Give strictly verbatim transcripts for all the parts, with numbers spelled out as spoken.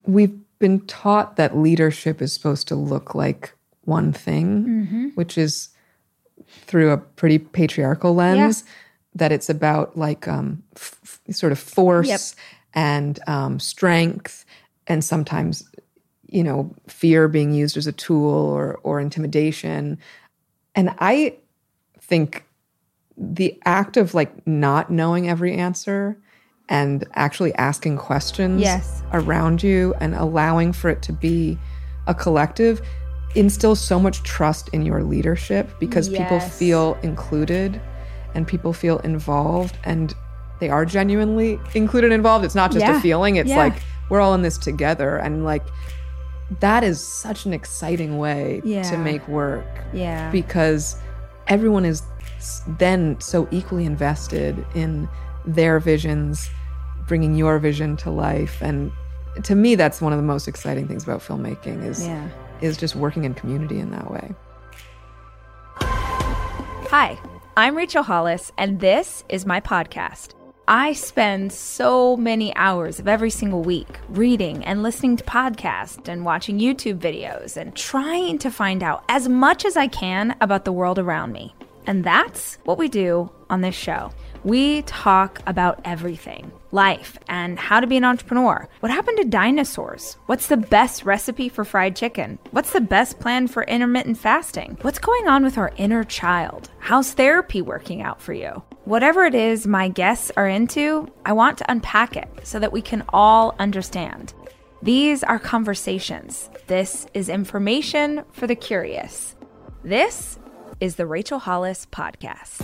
we've been taught that leadership is supposed to look like one thing, mm-hmm. which is through a pretty patriarchal lens, yeah. that it's about like um, f- sort of force yep. and um, strength, and sometimes, you know, fear being used as a tool, or or intimidation. And I think the act of like not knowing every answer and actually asking questions yes. around you and allowing for it to be a collective instills so much trust in your leadership, because yes. people feel included and people feel involved, and they are genuinely included and involved. It's not just yeah. a feeling. It's yeah. like, we're all in this together. And like, that is such an exciting way yeah. to make work. Yeah. Because everyone is then so equally invested in their visions, bringing your vision to life. And to me, that's one of the most exciting things about filmmaking is, yeah. is just working in community in that way. Hi, I'm Rachel Hollis, and this is my podcast. I spend so many hours of every single week reading and listening to podcasts and watching YouTube videos and trying to find out as much as I can about the world around me. And that's what we do on this show. We talk about everything, life and how to be an entrepreneur. What happened to dinosaurs? What's the best recipe for fried chicken? What's the best plan for intermittent fasting? What's going on with our inner child? How's therapy working out for you? Whatever it is my guests are into, I want to unpack it so that we can all understand. These are conversations. This is information for the curious. This is the Rachel Hollis Podcast.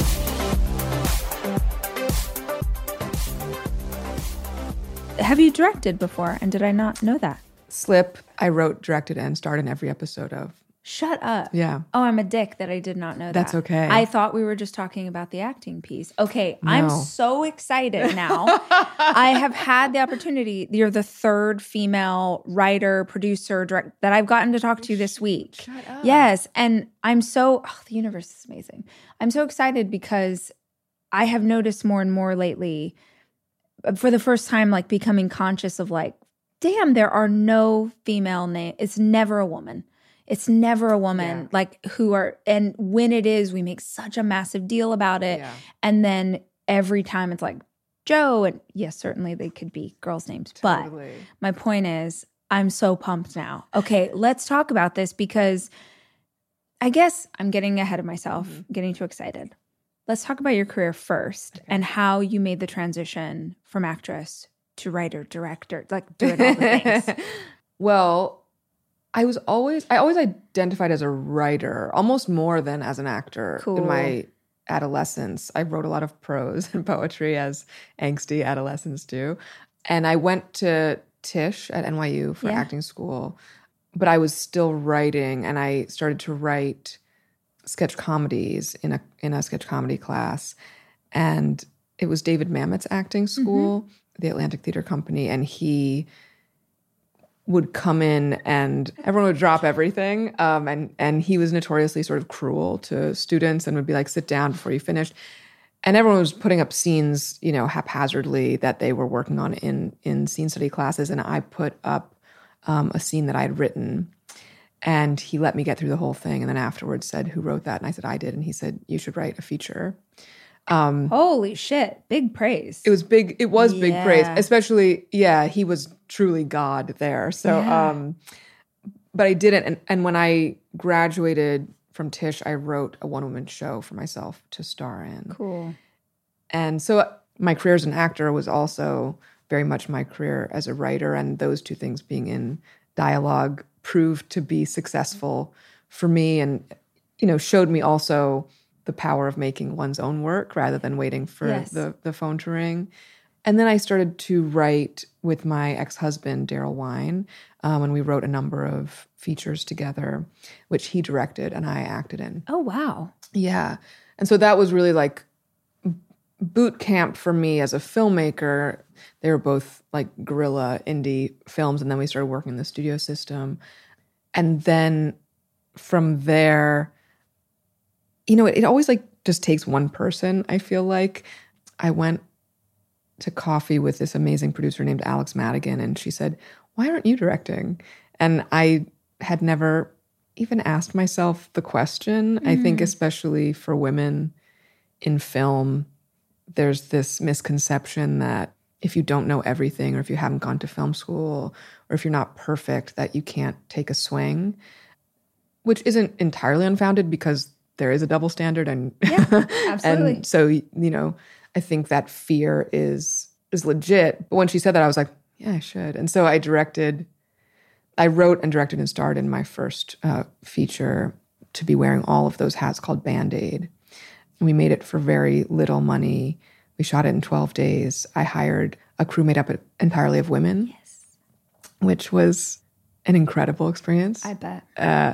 Have you directed before, and did I not know that? Slip, I wrote, directed, and starred in every episode of. Shut up. Yeah. Oh, I'm a dick that I did not know that. That's okay. I thought we were just talking about the acting piece. Okay, No. I'm so excited now. I have had the opportunity. You're the third female writer, producer, director that I've gotten to talk to this week. Shut up. Yes, and I'm so, oh, the universe is amazing. I'm so excited because I have noticed more and more lately, for the first time, like becoming conscious of like, damn, there are no female names. It's never a woman. It's never a woman yeah. like who are, and when it is, we make such a massive deal about it. Yeah. And then every time it's like Joe, and yes, certainly they could be girls' names. Totally. But my point is, I'm so pumped now. Okay, let's talk about this because I guess I'm getting ahead of myself, mm-hmm. getting too excited. Let's talk about your career first okay. and how you made the transition from actress to writer, director, like doing all the things. Well, I was always, I always identified as a writer, almost more than as an actor. Cool. In my adolescence, I wrote a lot of prose and poetry, as angsty adolescents do. And I went to Tisch at N Y U for yeah. acting school, but I was still writing, and I started to write sketch comedies in a in a sketch comedy class. And it was David Mamet's acting school, mm-hmm. the Atlantic Theater Company, and he would come in and everyone would drop everything. Um, and, and he was notoriously sort of cruel to students and would be like, sit down before you finished. And everyone was putting up scenes, you know, haphazardly that they were working on in, in scene study classes. And I put up um, a scene that I had written, and he let me get through the whole thing. And then afterwards said, who wrote that? And I said, I did. And he said, you should write a feature. Um, Holy shit. Big praise. It was big. It was yeah. big praise, especially, yeah, he was truly God there. So, yeah. um, but I didn't. And, and when I graduated from Tisch, I wrote a one-woman show for myself to star in. Cool. And so my career as an actor was also very much my career as a writer. And those two things being in dialogue proved to be successful for me, and, you know, showed me also the power of making one's own work rather than waiting for yes. the, the phone to ring. And then I started to write with my ex-husband, Daryl Wine, um, and we wrote a number of features together, which he directed and I acted in. Oh, wow. Yeah. And so that was really like boot camp for me as a filmmaker. They were both like guerrilla indie films, and then we started working in the studio system. And then from there, you know, it, it always like just takes one person, I feel like. I went to coffee with this amazing producer named Alex Madigan, and she said, "Why aren't you directing?" And I had never even asked myself the question. Mm. I think especially for women in film, there's this misconception that if you don't know everything, or if you haven't gone to film school, or if you're not perfect, that you can't take a swing, which isn't entirely unfounded because there is a double standard. And, yeah, absolutely. and so, you know, I think that fear is is legit. But when she said that, I was like, yeah, I should. And so I directed, I wrote and directed and starred in my first uh, feature to be wearing all of those hats called Band-Aid. We made it for very little money. We shot it in twelve days. I hired a crew made up entirely of women, yes, which was an incredible experience. I bet. Uh,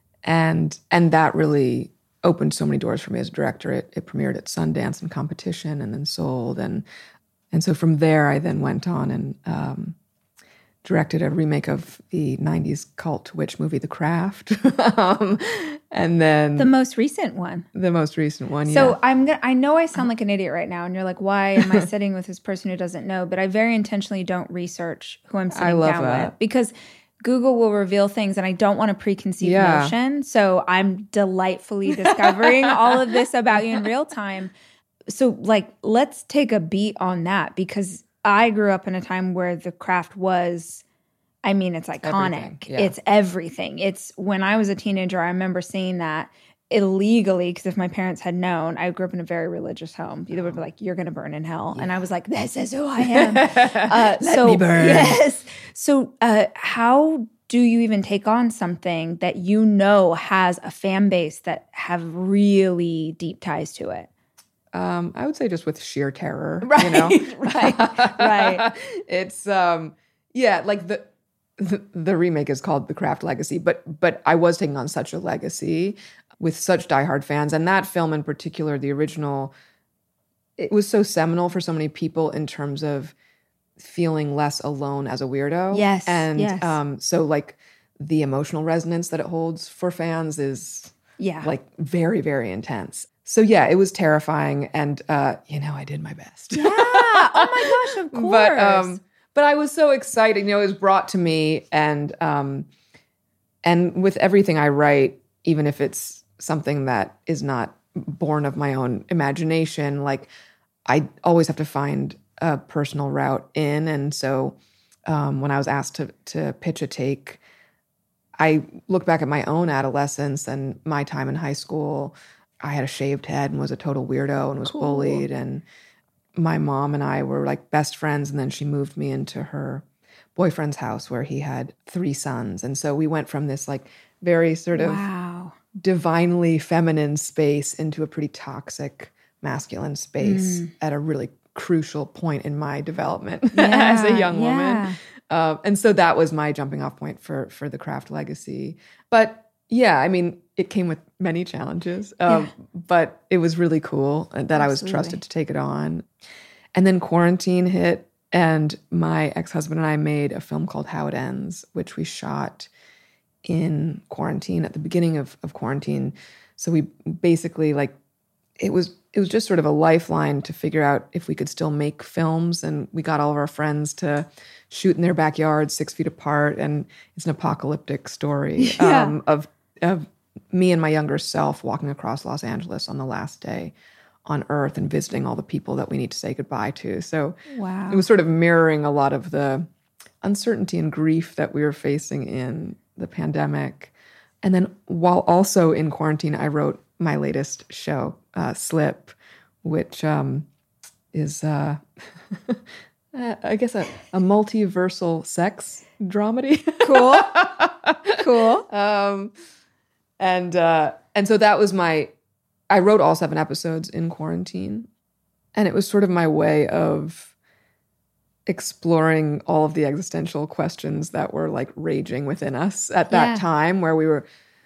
and and that really opened so many doors for me as a director. It, it premiered at Sundance and competition, and then sold. And and so from there, I then went on and um, directed a remake of the nineties cult witch movie, The Craft. um, and then the most recent one. The most recent one, so yeah. I'm gonna, I know I sound like an idiot right now, and you're like, why am I sitting with this person who doesn't know? But I very intentionally don't research who I'm sitting I love down that. with, because Google will reveal things, and I don't want a preconceived Yeah. notion. So I'm delightfully discovering all of this about you in real time. So, like, let's take a beat on that, because I grew up in a time where The Craft was, I mean, it's iconic. Everything, yeah. It's everything. It's when I was a teenager, I remember seeing that illegally, because if my parents had known, I grew up in a very religious home. They would be like, "You're going to burn in hell," yeah. And I was like, "This is who I am." uh, Let so, me burn. Yes. So, uh, how do you even take on something that you know has a fan base that have really deep ties to it? Um, I would say just with sheer terror, Right, you know? right, right. It's, um, yeah, like the, the the remake is called The Craft Legacy, but but I was taking on such a legacy with such diehard fans. And that film in particular, the original, it was so seminal for so many people in terms of feeling less alone as a weirdo. Yes, And yes. Um, so like the emotional resonance that it holds for fans is Yeah. like very, very intense. So yeah, it was terrifying. And, uh, you know, I did my best. Yeah. Oh my gosh, of course. But, um, but I was so excited. You know, it was brought to me, and um, and with everything I write, even if it's something that is not born of my own imagination, like I always have to find a personal route in. And so um, when I was asked to to pitch a take, I look back at my own adolescence and my time in high school. I had a shaved head and was a total weirdo and was Cool. bullied, and my mom and I were like best friends, and then she moved me into her boyfriend's house where he had three sons. And so we went from this like very sort of Wow. divinely feminine space into a pretty toxic masculine space Mm. at a really crucial point in my development Yeah, as a young woman. yeah. Uh, and so that was my jumping off point for for The Craft Legacy. But yeah, I mean, it came with many challenges, um, Yeah. but it was really cool that I was Absolutely. trusted to take it on. And then quarantine hit, and my ex-husband and I made a film called How It Ends, which we shot in quarantine at the beginning of, of quarantine. So we basically like, it was it was just sort of a lifeline to figure out if we could still make films. And we got all of our friends to shoot in their backyards six feet apart. And it's an apocalyptic story Yeah. um, of of me and my younger self walking across Los Angeles on the last day on Earth and visiting all the people that we need to say goodbye to. So Wow. it was sort of mirroring a lot of the uncertainty and grief that we were facing in the pandemic. And then while also in quarantine, I wrote my latest show, uh, Slip, which um, is, uh, I guess, a, a multiversal sex dramedy. Cool. Cool. Um, and uh, and so that was my, I wrote all seven episodes in quarantine. And it was sort of my way of exploring all of the existential questions that were like raging within us at that Yeah. time, where we were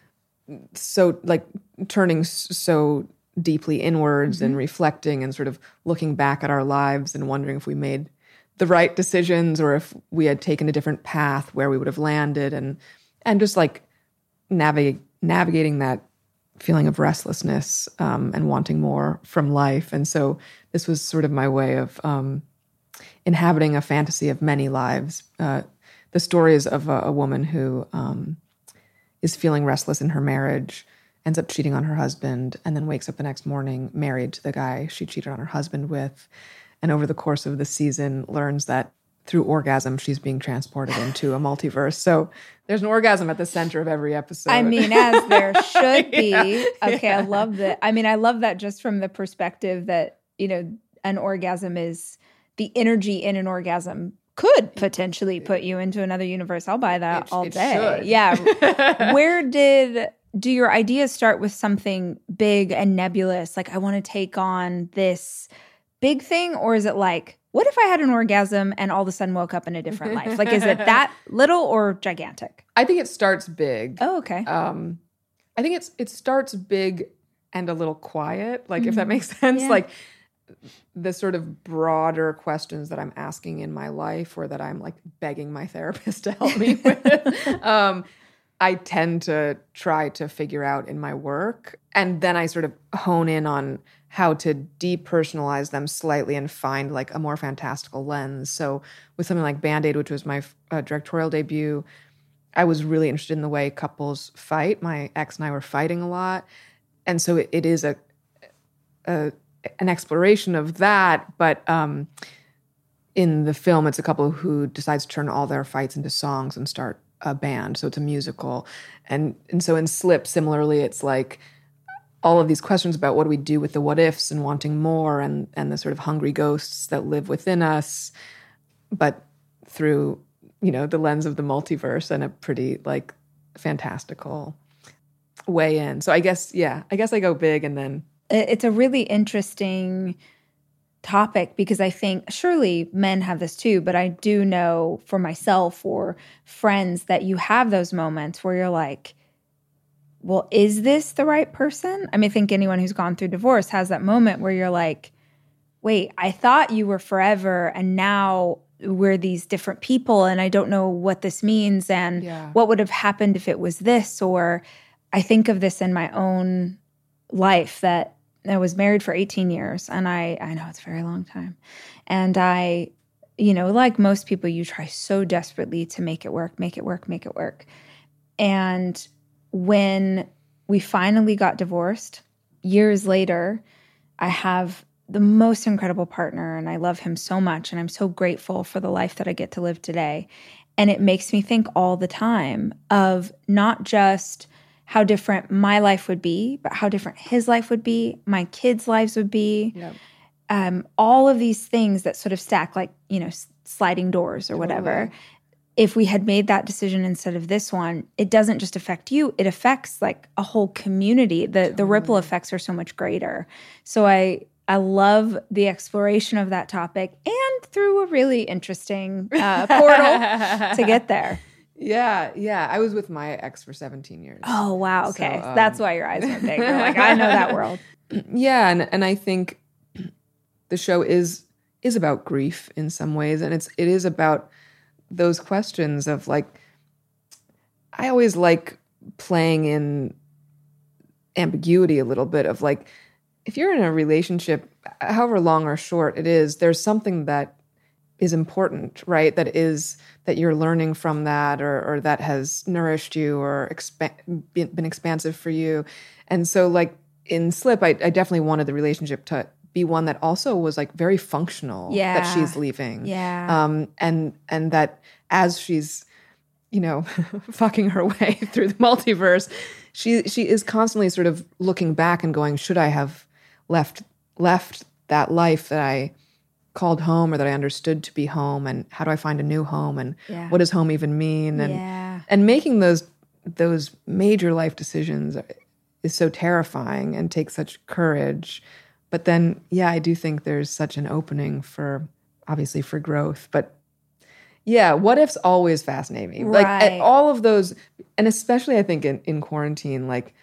so like turning s- so deeply inwards Mm-hmm. and reflecting and sort of looking back at our lives and wondering if we made the right decisions or if we had taken a different path, where we would have landed, and and just like navigate navigating that feeling of restlessness um, and wanting more from life. And so this was sort of my way of um, inhabiting a fantasy of many lives. Uh, the story is of a, a woman who um, is feeling restless in her marriage, ends up cheating on her husband, and then wakes up the next morning married to the guy she cheated on her husband with. And over the course of the season learns that through orgasm, she's being transported into a multiverse. So there's an orgasm at the center of every episode. I mean, as there should be. Yeah, okay, yeah. I love that. I mean, I love that just from the perspective that, you know, an orgasm is the energy in an orgasm could potentially put you into another universe. I'll buy that It- all it day. should. Yeah. Where did, do your ideas start with something big and nebulous? Like, I want to take on this big thing? Or is it like, what if I had an orgasm and all of a sudden woke up in a different life? Like, is it that little or gigantic? I think it starts big. Oh, okay. Um, I think it's it starts big and a little quiet, like if that makes sense. Yeah. Like the sort of broader questions that I'm asking in my life, or that I'm like begging my therapist to help me with, um, I tend to try to figure out in my work, and then I sort of hone in on how to depersonalize them slightly and find like a more fantastical lens. So with something like Band-Aid, which was my uh, directorial debut, I was really interested in the way couples fight. My ex and I were fighting a lot. And so it, it is a, a an exploration of that. But um, in the film, it's a couple who decides to turn all their fights into songs and start a band. So it's a musical. And and so in Slip, similarly, it's like all of these questions about what do we do with the what ifs and wanting more, and and the sort of hungry ghosts that live within us, but through, you know, the lens of the multiverse and a pretty like fantastical way in. So I guess, yeah, I guess I go big and then. It's a really interesting topic because I think surely men have this too, but I do know for myself or friends that you have those moments where you're like, well, is this the right person? I mean, I think anyone who's gone through divorce has that moment where you're like, wait, I thought you were forever and now we're these different people and I don't know what this means and Yeah. what would have happened if it was this. Or I think of this in my own life that I was married for eighteen years and I, I know it's a very long time. And I, you know, like most people, you try so desperately to make it work, make it work, make it work. And when we finally got divorced, years later, I have the most incredible partner and I love him so much and I'm so grateful for the life that I get to live today. And it makes me think all the time of not just how different my life would be, but how different his life would be, my kids' lives would be. Yep. Um, all of these things that sort of stack like, you know, s- sliding doors or whatever. Totally. If we had made that decision instead of this one, it doesn't just affect you, it affects like a whole community. The the ripple effects are so much greater. So I I love the exploration of that topic and through a really interesting uh, portal to get there. Yeah, yeah. I was with my ex for seventeen years. Oh, wow. Okay. So, um, That's why your eyes went big. You're like, I know that world. Yeah, and and I think the show is is about grief in some ways, and it's it is about those questions of like, I always like playing in ambiguity a little bit of like, if you're in a relationship, however long or short it is, there's something that is important, right? That is that you're learning from that, or or that has nourished you or expa- been, been expansive for you. And so like in Slip, I, I definitely wanted the relationship to be one that also was like very functional, Yeah. that she's leaving. Yeah. Um, and and that as she's, you know, fucking her way through the multiverse, she she is constantly sort of looking back and going, should I have left left that life that I called home or that I understood to be home, and how do I find a new home, and Yeah. what does home even mean? And Yeah. and making those those major life decisions is so terrifying and takes such courage. But then, yeah, I do think there's such an opening for, obviously, for growth. But yeah, what ifs always fascinate me. Like Right. at all of those, and especially I think in, in quarantine, like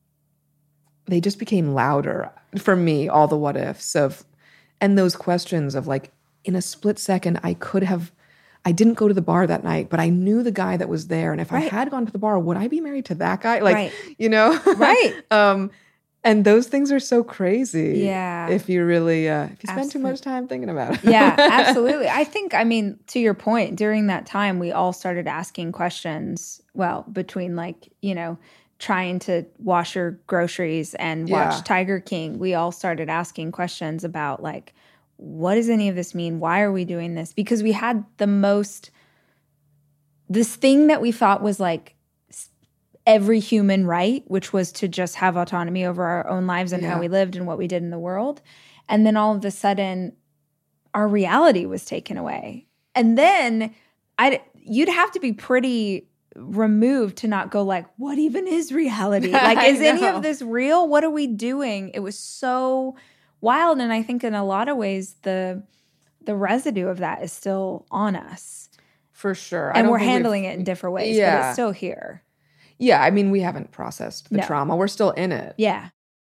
they just became louder for me, all the what ifs of, and those questions of like, in a split second, I could have, I didn't go to the bar that night, but I knew the guy that was there. And if Right. I had gone to the bar, would I be married to that guy? Like, Right. you know? Right. um, And those things are so crazy. Yeah. If you really, uh, if you spend Absolutely. too much time thinking about it. Yeah, absolutely. I think, I mean, to your point, during that time, we all started asking questions. Well, between like, you know, trying to wash your groceries and watch Yeah. Tiger King, we all started asking questions about like, what does any of this mean? Why are we doing this? Because we had the most, this thing that we thought was like every human right, which was to just have autonomy over our own lives and Yeah. how we lived and what we did in the world. And then all of a sudden, our reality was taken away. And then I, you'd have to be pretty removed to not go like, what even is reality? Like, is any know. of this real? What are we doing? It was so wild. And I think in a lot of ways, the the residue of that is still on us. For sure. I And don't we're think we've- handling it in different ways, but Yeah. it's still here. Yeah, I mean, we haven't processed the No. trauma. We're still in it. Yeah.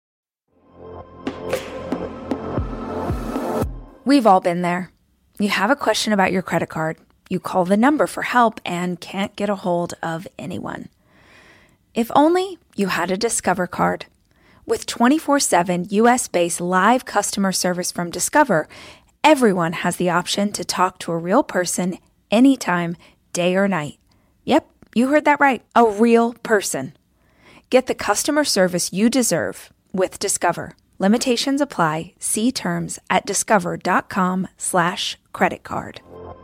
We've all been there. You have a question about your credit card. You call the number for help and can't get a hold of anyone. If only you had a Discover card. With twenty-four seven U S-based live customer service from Discover, everyone has the option to talk to a real person anytime, day or night. Yep, you heard that right. A real person. Get the customer service you deserve with Discover. Limitations apply. See terms at discover.com slash credit card.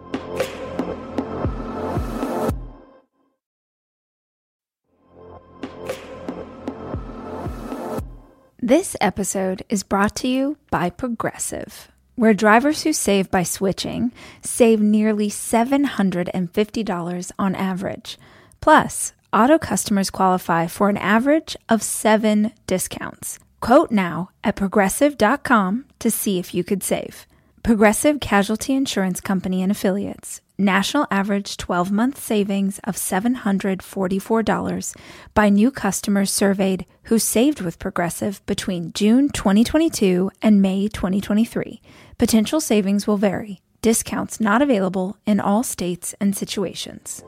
This episode is brought to you by Progressive, where drivers who save by switching save nearly seven hundred fifty dollars on average. Plus, auto customers qualify for an average of seven discounts. Quote now at progressive dot com to see if you could save. Progressive Casualty Insurance Company and Affiliates. National average twelve-month savings of seven hundred forty-four dollars by new customers surveyed who saved with Progressive between June twenty twenty-two and May twenty twenty-three. Potential savings will vary. Discounts not available in all states and situations.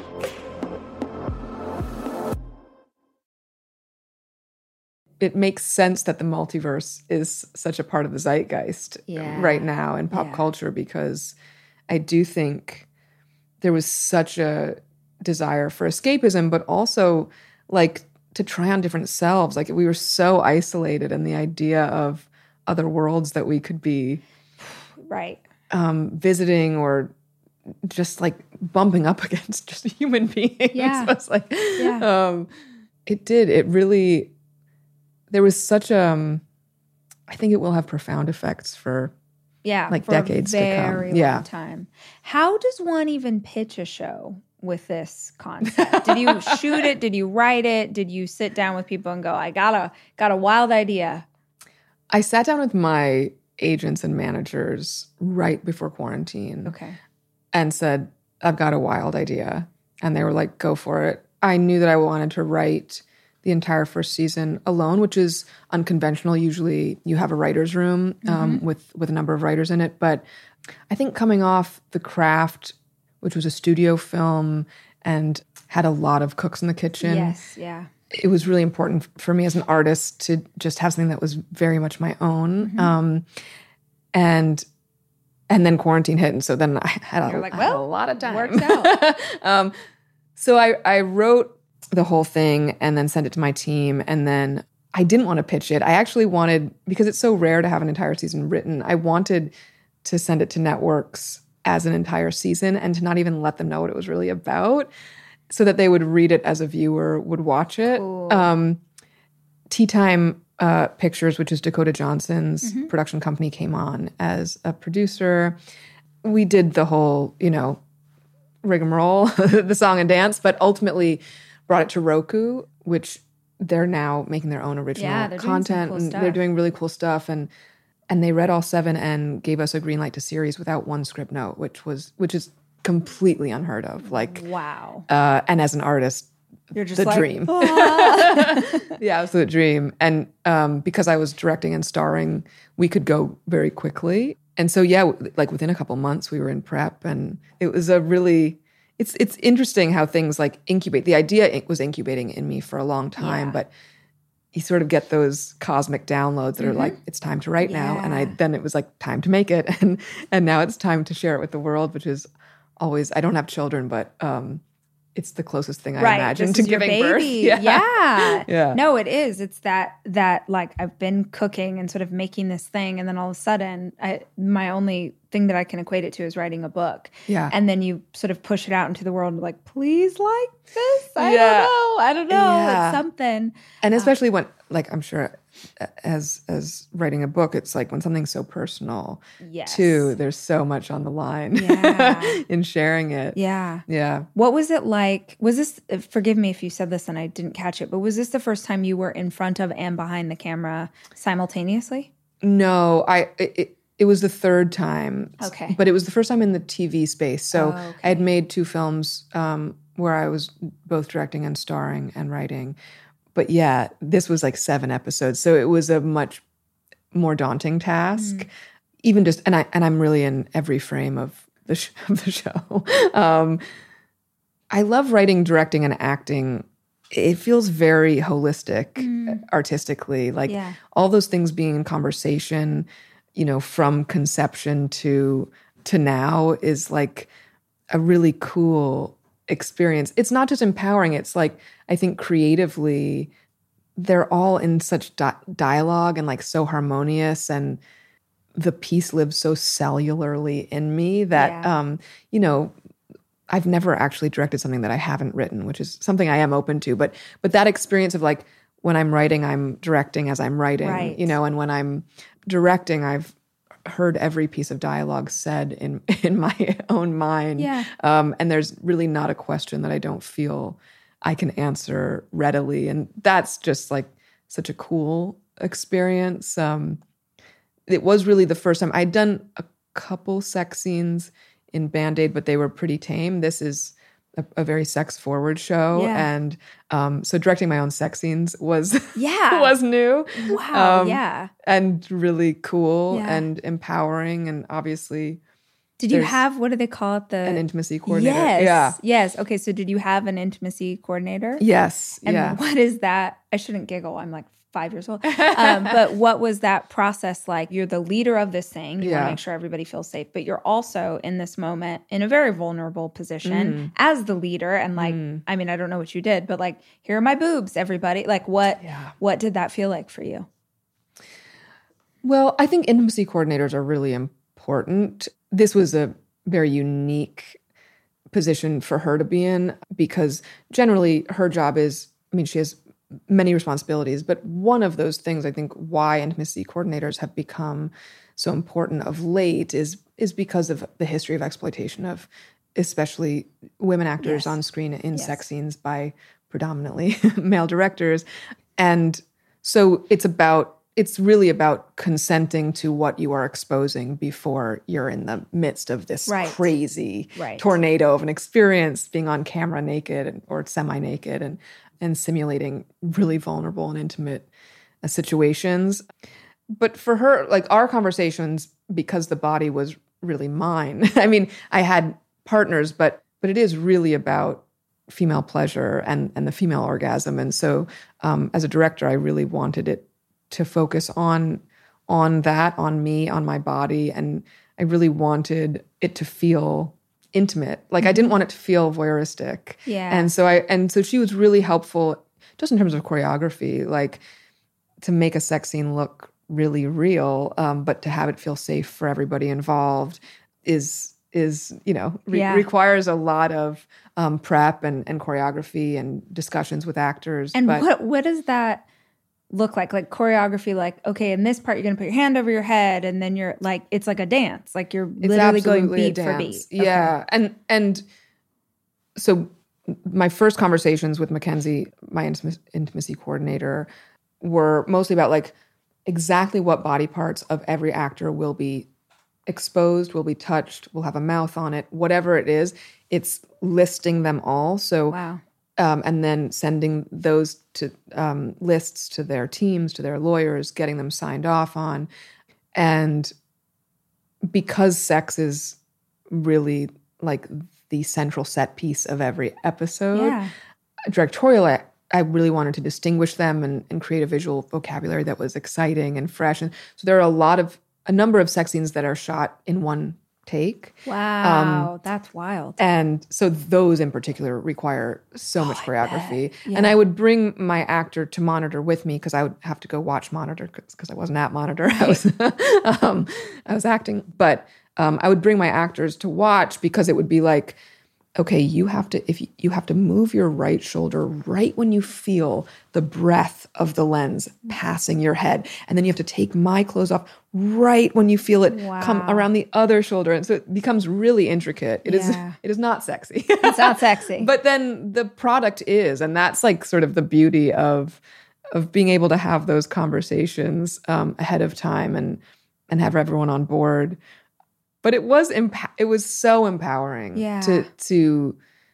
It makes sense that the multiverse is such a part of the zeitgeist Yeah. right now in pop Yeah. culture, because I do think there was such a desire for escapism, but also like to try on different selves. Like we were so isolated, and the idea of other worlds that we could be Right. um, visiting or just like bumping up against just human beings. Yeah. was like, Yeah. um, it did. It really, there was such a, um, I think it will have profound effects for Yeah, like for decades a to come. very long Yeah. time. How does one even pitch a show with this concept? Did you shoot it? Did you write it? Did you sit down with people and go, I got a got a wild idea? I sat down with my agents and managers right before quarantine Okay. and said, I've got a wild idea. And they were like, go for it. I knew that I wanted to write the entire first season alone, which is unconventional. Usually you have a writer's room um, Mm-hmm. with, with a number of writers in it. But I think coming off The Craft, which was a studio film and had a lot of cooks in the kitchen, Yes, yeah. it was really important for me as an artist to just have something that was very much my own. Mm-hmm. Um, and and then quarantine hit. And so then I had, a, You're like, I had well, a lot of time. works out. um, so I, I wrote the whole thing and then sent it to my team. And then I didn't want to pitch it. I actually wanted, because it's so rare to have an entire season written, I wanted to send it to networks as an entire season and to not even let them know what it was really about, so that they would read it as a viewer would watch it. Cool. Um, Tea Time uh, Pictures, which is Dakota Johnson's Mm-hmm. production company, came on as a producer. We did the whole, you know, rigmarole, the song and dance, but ultimately brought it to Roku, which they're now making their own original Yeah, they're doing some content, cool and stuff. they're doing really cool stuff. And and they read all seven and gave us a green light to series without one script note, which was which is completely unheard of. Like, Wow. uh, and as an artist, You're just the like, dream, "Ah." the absolute dream. And um, because I was directing and starring, we could go very quickly. And so, yeah, w- like within a couple months, we were in prep, and it was a really, it's it's interesting how things like incubate. The idea in- was incubating in me for a long time, Yeah. but you sort of get those cosmic downloads that mm-hmm. are like, it's time to write yeah. now. And I then it was like, time to make it. And and now it's time to share it with the world, which is always, I don't have children, but um, it's the closest thing I right. imagine this to is giving your birth. baby. Yeah. Yeah. yeah. No, it is. It's that, that like I've been cooking and sort of making this thing. And then all of a sudden, I, my only thing that I can equate it to is writing a book. Yeah. And then you sort of push it out into the world and like, please like this? I yeah. don't know. I don't know. Yeah. It's something. And especially uh, when, like, I'm sure as as writing a book, it's like when something's so personal, yes. too, there's so much on the line yeah. in sharing it. Yeah. Yeah. What was it like? Was this, forgive me if you said this and I didn't catch it, but was this the first time you were in front of and behind the camera simultaneously? No, I it, it was the third time. Okay. But it was the first time in the T V space. So oh, okay. I had made two films um, where I was both directing and starring and writing. But yeah, this was like seven episodes. So it was a much more daunting task. Mm. Even just, and, I, and I'm really in every frame of the, sh- of the show. Um, I love writing, directing, and acting. It feels very holistic mm. artistically. Like yeah. all those things being in conversation, you know, from conception to to now is like a really cool experience. It's not just empowering. It's like, I think creatively, they're all in such di- dialogue and like so harmonious, and the piece lives so cellularly in me that, yeah. um, you know, I've never actually directed something that I haven't written, which is something I am open to. But but that experience of like, when I'm writing, I'm directing as I'm writing, right. you know, and when I'm directing, I've heard every piece of dialogue said in in my own mind. Yeah. Um, and there's really not a question that I don't feel I can answer readily. And that's just like such a cool experience. Um, it was really the first time. I'd done a couple sex scenes in Band-Aid, but they were pretty tame. This is a, a very sex-forward show. Yeah. And um, so directing my own sex scenes was, yeah. was new. Wow, um, yeah. And really cool yeah. and empowering. And obviously... Did you have, what do they call it? The An intimacy coordinator. Yes. Yeah. Yes. Okay, so did you have an intimacy coordinator? Yes. And yeah. what is that? I shouldn't giggle. I'm like five years old. Um, but what was that process like? You're the leader of this thing. You yeah. want to make sure everybody feels safe. But you're also in this moment in a very vulnerable position mm. as the leader. And like, mm. I mean, I don't know what you did, but like, here are my boobs, everybody. Like what, yeah. what did that feel like for you? Well, I think intimacy coordinators are really important. This was a very unique position for her to be in, because generally her job is, I mean, she has many responsibilities, but one of those things, I think, why intimacy coordinators have become so important of late is is because of the history of exploitation of especially women actors yes. on screen in yes. sex scenes by predominantly male directors. And so it's about It's really about consenting to what you are exposing before you're in the midst of this right. crazy right. tornado of an experience, being on camera naked and, or semi-naked and, and simulating really vulnerable and intimate uh, situations. But for her, like our conversations, because the body was really mine, I mean, I had partners, but but it is really about female pleasure and, and the female orgasm. And so um, as a director, I really wanted it to focus on on that, on me, on my body. And I really wanted it to feel intimate. Like mm-hmm. I didn't want it to feel voyeuristic. Yeah. And so I and so she was really helpful just in terms of choreography, like to make a sex scene look really real, um, but to have it feel safe for everybody involved is is, you know, re- yeah. requires a lot of um, prep and, and choreography and discussions with actors. And but, what what does that look like? Like choreography, like, okay, in this part, you're going to put your hand over your head, and then you're like, it's like a dance. Like you're it's literally going beat a for beat. Okay. Yeah. And, and so my first conversations with Mackenzie, my intimacy, intimacy coordinator, were mostly about like exactly what body parts of every actor will be exposed, will be touched, will have a mouth on it, whatever it is. It's listing them all. So, wow. Um, and then sending those to um, lists to their teams, to their lawyers, getting them signed off on. And because sex is really like the central set piece of every episode, yeah. directorially, I really wanted to distinguish them and, and create a visual vocabulary that was exciting and fresh. And so there are a lot of, a number of sex scenes that are shot in one take. Wow, um, that's wild. And so those in particular require so oh, much choreography. Yeah. And I would bring my actor to monitor with me because I would have to go watch monitor because I wasn't at monitor. Right. I was um, I was acting. But um, I would bring my actors to watch because it would be like, okay, you have to if you, you have to move your right shoulder right when you feel the breath of the lens passing your head, and then you have to take my clothes off right when you feel it wow. come around the other shoulder, and so it becomes really intricate. It yeah. is it is not sexy. It's not sexy, but then the product is, and that's like sort of the beauty of of being able to have those conversations um, ahead of time and and have everyone on board. But it was emp- it was so empowering yeah. to to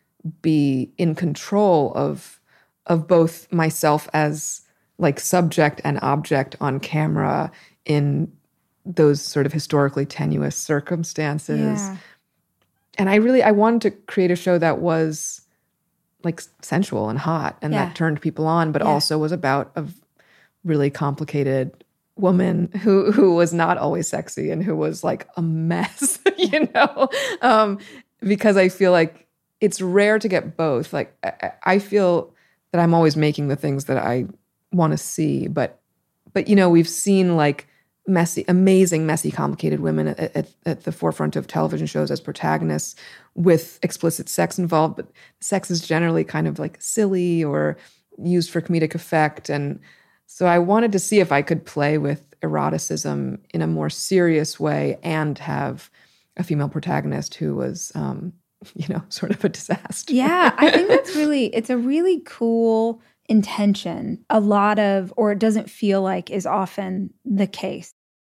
be in control of of both myself as like subject and object on camera in those sort of historically tenuous circumstances. Yeah. And I really I wanted to create a show that was like sensual and hot and yeah. that turned people on, but yeah. also was about a really complicated woman who who was not always sexy and who was like a mess, you know, um, because I feel like it's rare to get both. Like I, I feel that I'm always making the things that I want to see, but but you know, we've seen like messy, amazing, messy, complicated women at, at, at the forefront of television shows as protagonists with explicit sex involved, but sex is generally kind of like silly or used for comedic effect. And so I wanted to see if I could play with eroticism in a more serious way and have a female protagonist who was, um, you know, sort of a disaster. Yeah, I think that's really, it's a really cool intention. A lot of, or it doesn't feel like is often the case.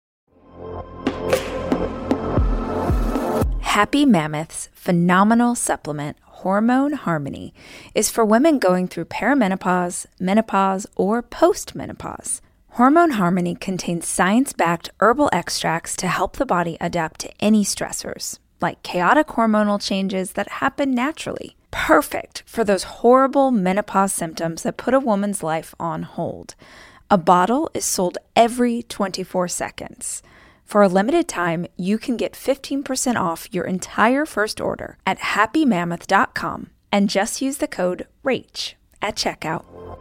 Happy Mammoth's phenomenal supplement, Hormone Harmony, is for women going through perimenopause, menopause, or postmenopause. Hormone Harmony contains science-backed herbal extracts to help the body adapt to any stressors, like chaotic hormonal changes that happen naturally. Perfect for those horrible menopause symptoms that put a woman's life on hold. A bottle is sold every twenty-four seconds. For a limited time, you can get fifteen percent off your entire first order at happy mammoth dot com and just use the code RACHE at checkout.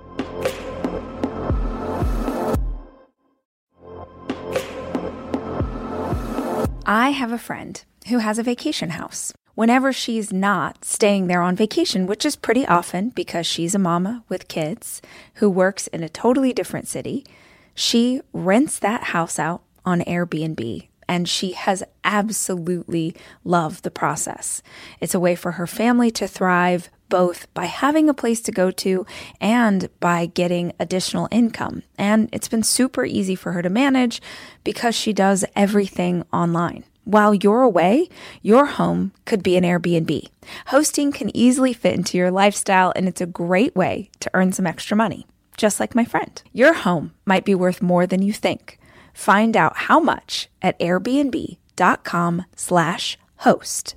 I have a friend who has a vacation house. Whenever she's not staying there on vacation, which is pretty often because she's a mama with kids who works in a totally different city, she rents that house out on Airbnb, and she has absolutely loved the process. It's a way for her family to thrive, both by having a place to go to and by getting additional income. And it's been super easy for her to manage because she does everything online. While you're away, your home could be an Airbnb. Hosting can easily fit into your lifestyle, and it's a great way to earn some extra money, just like my friend. Your home might be worth more than you think. Find out how much at airbnb.com slash host.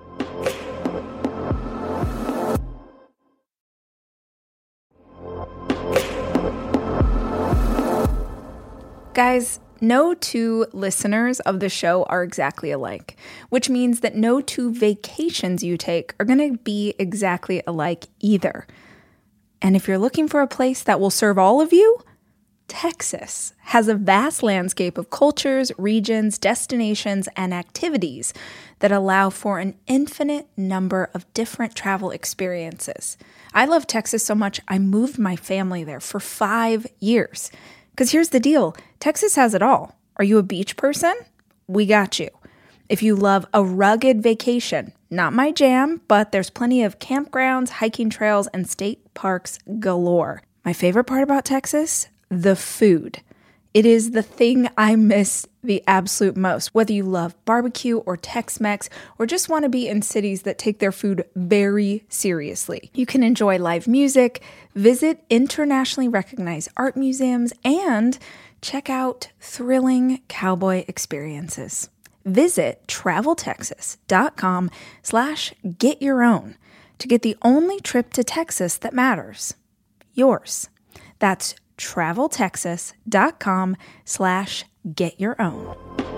Guys, no two listeners of the show are exactly alike, which means that no two vacations you take are going to be exactly alike either. And if you're looking for a place that will serve all of you, Texas has a vast landscape of cultures, regions, destinations, and activities that allow for an infinite number of different travel experiences. I love Texas so much, I moved my family there for five years. Because here's the deal, Texas has it all. Are you a beach person? We got you. If you love a rugged vacation, not my jam, but there's plenty of campgrounds, hiking trails, and state parks galore. My favorite part about Texas? The food. It is the thing I miss the absolute most. Whether you love barbecue or Tex-Mex or just want to be in cities that take their food very seriously. You can enjoy live music, visit internationally recognized art museums, and check out thrilling cowboy experiences. Visit traveltexas.com slash get your own to get the only trip to Texas that matters. yours. That's traveltexas.com slash get your own.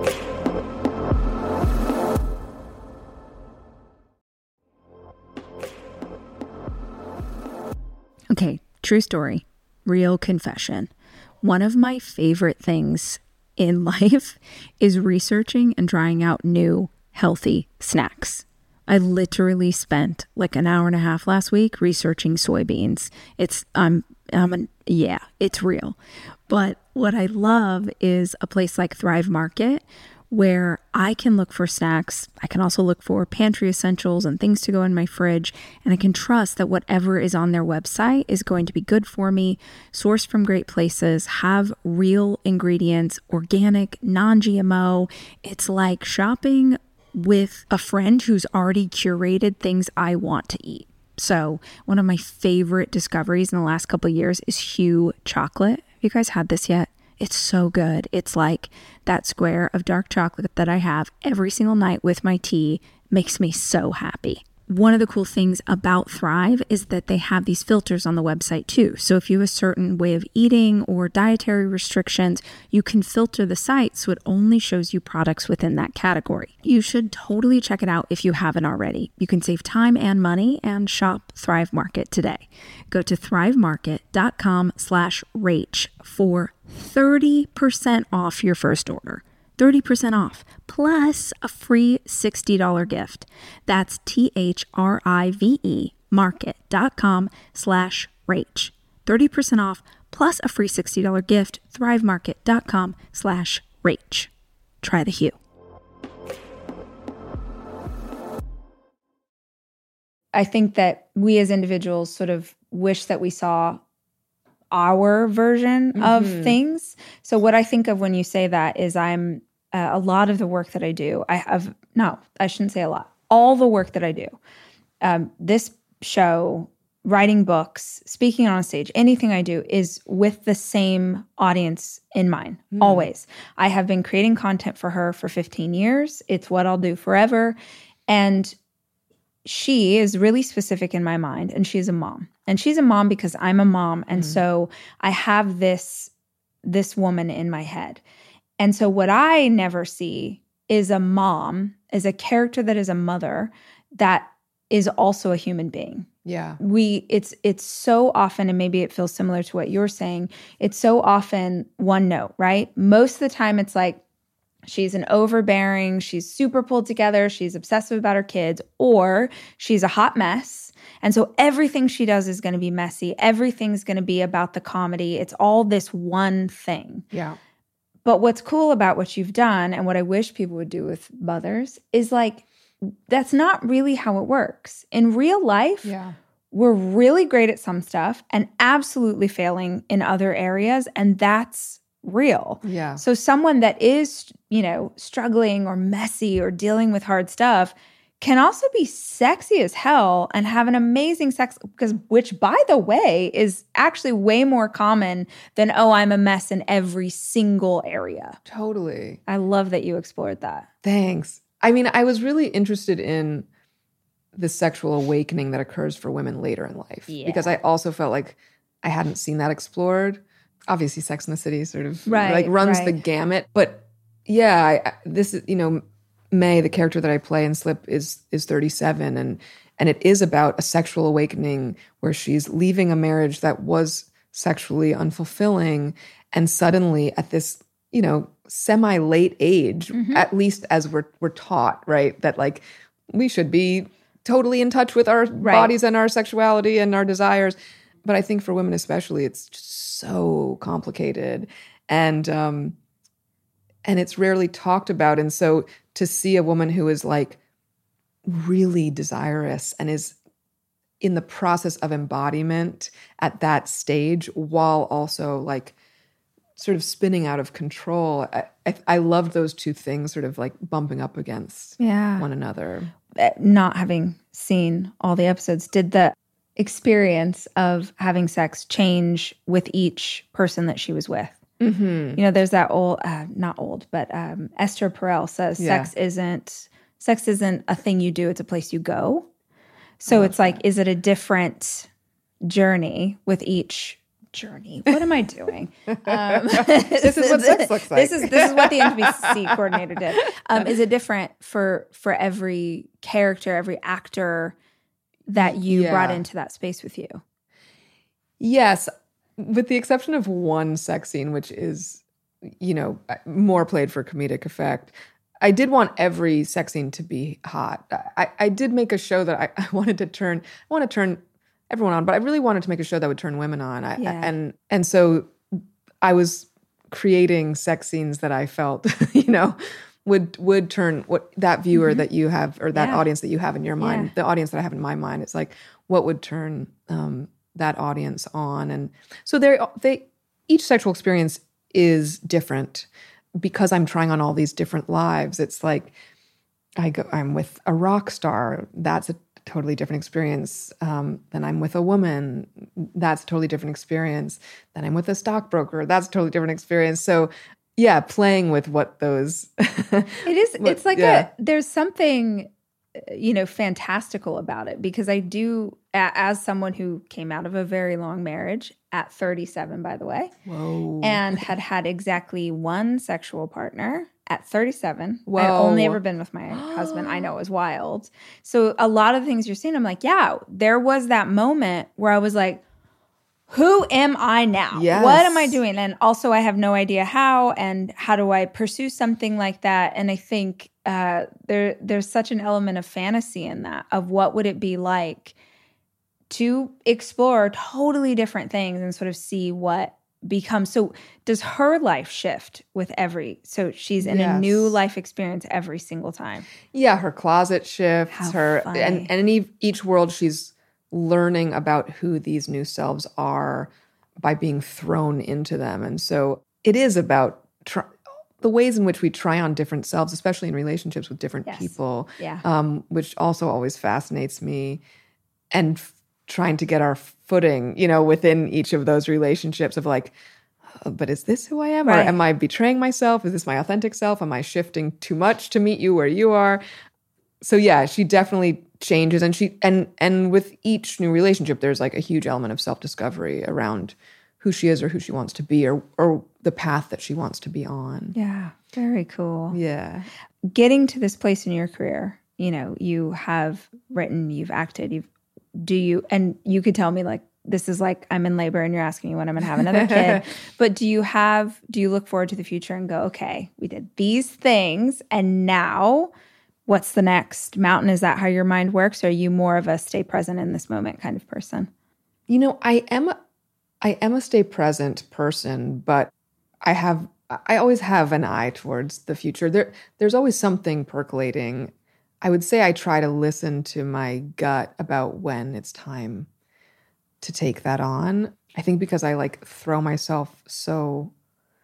Okay, true story, real confession. One of my favorite things in life is researching and trying out new healthy snacks. I literally spent like an hour and a half last week researching soybeans. It's, um, um, an, yeah, it's real. But what I love is a place like Thrive Market where I can look for snacks. I can also look for pantry essentials and things to go in my fridge. And I can trust that whatever is on their website is going to be good for me, sourced from great places, have real ingredients, organic, non-G M O. It's like shopping with a friend who's already curated things I want to eat. So one of my favorite discoveries in the last couple of years is Hu chocolate. Have you guys had this yet? It's so good. It's like that square of dark chocolate that I have every single night with my tea. Makes me so happy. One of the cool things about Thrive is that they have these filters on the website too. So if you have a certain way of eating or dietary restrictions, you can filter the site so it only shows you products within that category. You should totally check it out if you haven't already. You can save time and money and shop Thrive Market today. Go to thrivemarket.com slash rach for thirty percent off your first order. thirty percent off, plus a free sixty dollars gift. That's T-H-R-I-V-E market.com slash rach. thirty percent off, plus a free sixty dollars gift, thrivemarket.com slash rach. Try the Hu. I think that we as individuals sort of wish that we saw our version mm-hmm. of things. So what I think of when you say that is I'm uh, a lot of the work that I do, I have, no, I shouldn't say a lot. All the work that I do, um, this show, writing books, speaking on stage, anything I do is with the same audience in mind, mm. always. I have been creating content for her for fifteen years. It's what I'll do forever. And she is really specific in my mind, and she's a mom. And she's a mom because I'm a mom. And mm. so I have this, this woman in my head. And so what I never see is a mom, is a character that is a mother that is also a human being. Yeah. We, it's, it's so often, and maybe it feels similar to what you're saying, it's so often one note, right? Most of the time it's like, she's an overbearing, she's super pulled together, she's obsessive about her kids, or she's a hot mess. And so everything she does is going to be messy. Everything's going to be about the comedy. It's all this one thing. Yeah. But what's cool about what you've done, and what I wish people would do with mothers, is like, that's not really how it works. In real life, yeah. we're really great at some stuff and absolutely failing in other areas. And that's real. Yeah. So someone that is, you know, struggling or messy or dealing with hard stuff can also be sexy as hell and have an amazing sex, because which, by the way, is actually way more common than, oh, I'm a mess in every single area. Totally. I love that you explored that. Thanks. I mean, I was really interested in the sexual awakening that occurs for women later in life, yeah. because I also felt like I hadn't seen that explored. Obviously, Sex and the City sort of right, like runs right. the gamut. But yeah, I, this is, you know, May, the character that I play in Slip, is is thirty-seven, and and it is about a sexual awakening where she's leaving a marriage that was sexually unfulfilling, and suddenly at this, you know, semi-late age, mm-hmm. at least as we're we're taught, right, that like we should be totally in touch with our right. bodies and our sexuality and our desires. But I think for women especially, it's just so complicated, and um, and it's rarely talked about. And so to see a woman who is like really desirous and is in the process of embodiment at that stage, while also like sort of spinning out of control, I, I, I loved those two things sort of like bumping up against yeah. one another. Not having seen all the episodes, did the experience of having sex change with each person that she was with? Mm-hmm. You know, there's that old, uh, not old, but um, Esther Perel says yeah. sex isn't sex isn't a thing you do; it's a place you go. So it's like, that. Is it a different journey with each journey. What am I doing? Um, this is what sex looks like. This is this is what the N B C coordinator did. Um, is it different for for every character, every actor that you yeah. brought into that space with you? Yes, with the exception of one sex scene, which is, you know, more played for comedic effect. I did want every sex scene to be hot. I, I did make a show that I, I wanted to turn. I want to turn everyone on, but I really wanted to make a show that would turn women on. I, yeah. and and so I was creating sex scenes that I felt, you know, would would turn what that viewer mm-hmm. that you have, or that yeah. audience that you have in your mind, yeah. the audience that I have in my mind. It's like, what would turn um, that audience on? And so they they each sexual experience is different because I'm trying on all these different lives. It's like I go, I'm with a rock star. That's a totally different experience. Um, then I'm with a woman. That's a totally different experience. Then I'm with a stockbroker. That's a totally different experience. So yeah, playing with what those. it is. what, it's like yeah. a, there's something, you know, fantastical about it, because I do, as someone who came out of a very long marriage at thirty-seven, by the way, Whoa. and had had exactly one sexual partner at thirty-seven. Whoa. I'd only ever been with my husband. I know, it was wild. So a lot of the things you're saying, I'm like, yeah, there was that moment where I was like, who am I now? Yes. What am I doing? And also I have no idea how, and how do I pursue something like that? And I think uh, there there's such an element of fantasy in that, of what would it be like to explore totally different things and sort of see what becomes. So does her life shift with every, so she's in yes. a new life experience every single time? Yeah, her closet shifts, How her, funny. and, and in e- each world she's learning about who these new selves are by being thrown into them. And so it is about tr- the ways in which we try on different selves, especially in relationships with different Yes. people, Yeah. um, which also always fascinates me. And f- trying to get our footing, you know, within each of those relationships of like, oh, but is this who I am? Right. Or am I betraying myself? Is this my authentic self? Am I shifting too much to meet you where you are? So yeah, she definitely changes. And she and and with each new relationship, there's like a huge element of self-discovery around who she is or who she wants to be, or or the path that she wants to be on. Yeah, very cool. Yeah. Getting to this place in your career, you know, you have written, you've acted, you've do you, and you could tell me like, this is like, I'm in labor and you're asking me when I'm going to have another kid. But do you have, do you look forward to the future and go, okay, we did these things and now what's the next mountain? Is that how your mind works? Or are you more of a stay present in this moment kind of person? You know, I am a, I am a stay present person, but I have, I always have an eye towards the future. There, there's always something percolating. I would say I try to listen to my gut about when it's time to take that on. I think because I like throw myself so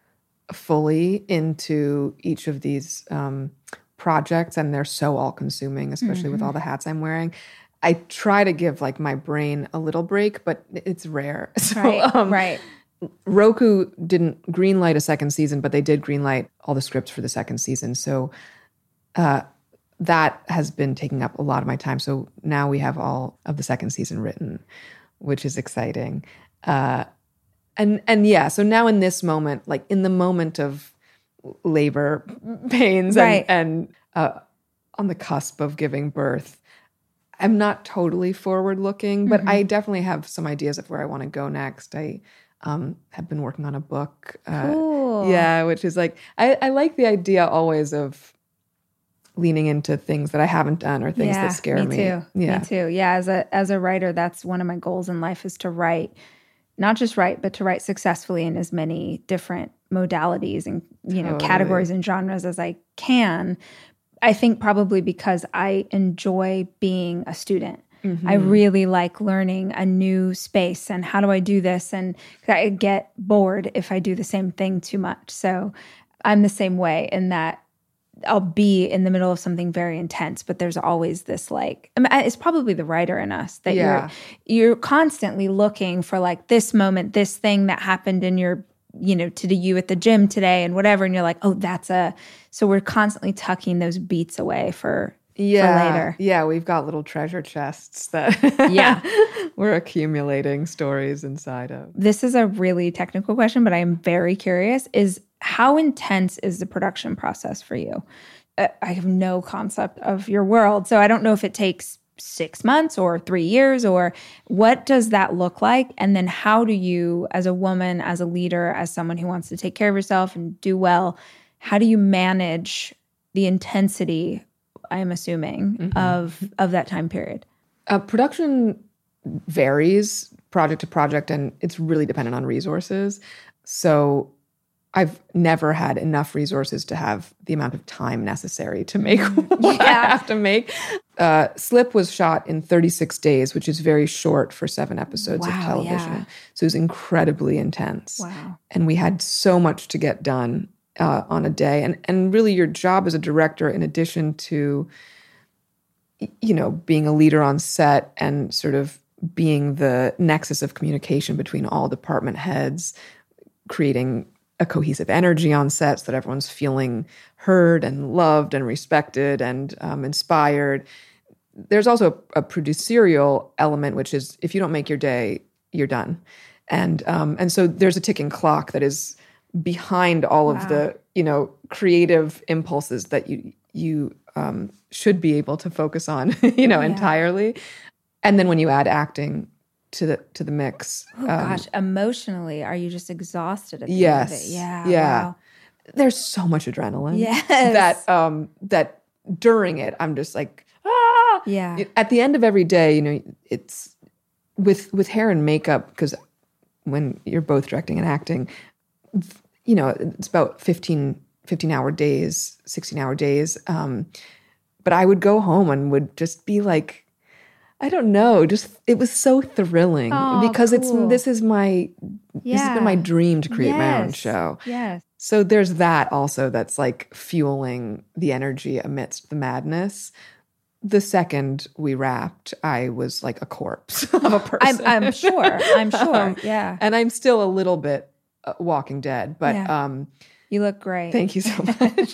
fully into each of these um, projects, and they're so all-consuming, especially mm-hmm. with all the hats I'm wearing. I try to give like my brain a little break, but it's rare. So, right, um, right. Roku didn't greenlight a second season, but they did greenlight all the scripts for the second season. So uh, that has been taking up a lot of my time. So now we have all of the second season written, which is exciting. Uh, and and yeah, so now in this moment, like in the moment of labor pains right. and, and uh, on the cusp of giving birth, I'm not totally forward looking, but mm-hmm. I definitely have some ideas of where I want to go next. I um, have been working on a book. Uh, cool. Yeah, which is like, I, I like the idea always of leaning into things that I haven't done or things yeah, that scare me. me. Too. Yeah. Me too. Yeah, as a as a writer, that's one of my goals in life, is to write, not just write, but to write successfully in as many different modalities and, you know, totally. categories and genres as I can. I think probably because I enjoy being a student. Mm-hmm. I really like learning a new space and how do I do this? And I get bored if I do the same thing too much. So I'm the same way in that I'll be in the middle of something very intense, but there's always this like, I mean, it's probably the writer in us that yeah. you're you're constantly looking for like this moment, this thing that happened in your, you know, to you at the gym today and whatever. And you're like, oh, that's a, so we're constantly tucking those beats away for, yeah, for later. Yeah, we've got little treasure chests that Yeah. we're accumulating stories inside of. This is a really technical question, but I am very curious, is how intense is the production process for you? Uh, I have no concept of your world, so I don't know if it takes six months or three years or what does that look like? And then how do you, as a woman, as a leader, as someone who wants to take care of yourself and do well, how do you manage the intensity, I'm assuming, mm-hmm. of of that time period? Uh, production varies project to project, and it's really dependent on resources. So I've never had enough resources to have the amount of time necessary to make what yeah. I have to make. Uh, Slip was shot in thirty-six days, which is very short for seven episodes wow, of television. Yeah. So it was incredibly intense. Wow. And we had so much to get done uh, on a day. And, and really your job as a director, in addition to, you know, being a leader on set and sort of being the nexus of communication between all department heads, creating a cohesive energy on set so that everyone's feeling heard and loved and respected and um, inspired. There's also a producerial element, which is if you don't make your day, you're done. And um, and so there's a ticking clock that is behind all wow. of the, you know, creative impulses that you you um, should be able to focus on, you know, yeah. entirely. And then when you add acting to the to the mix. Oh um, gosh, emotionally, are you just exhausted at the yes, end of it? Yeah. Yeah. Wow. There's so much adrenaline. Yes. That um that during it, I'm just like, ah. Yeah. At the end of every day, you know, it's with with hair and makeup, because when you're both directing and acting, you know, it's about fifteen, fifteen hour days, sixteen hour days. Um, but I would go home and would just be like, I don't know, just it was so thrilling oh, because cool. it's this is my yeah. this has been my dream to create yes. my own show. Yes. So there's that also that's like fueling the energy amidst the madness. The second we wrapped, I was like a corpse of a person. I'm, I'm sure. I'm sure. um, yeah. And I'm still a little bit uh, Walking Dead, but yeah. um, you look great. Thank you so much.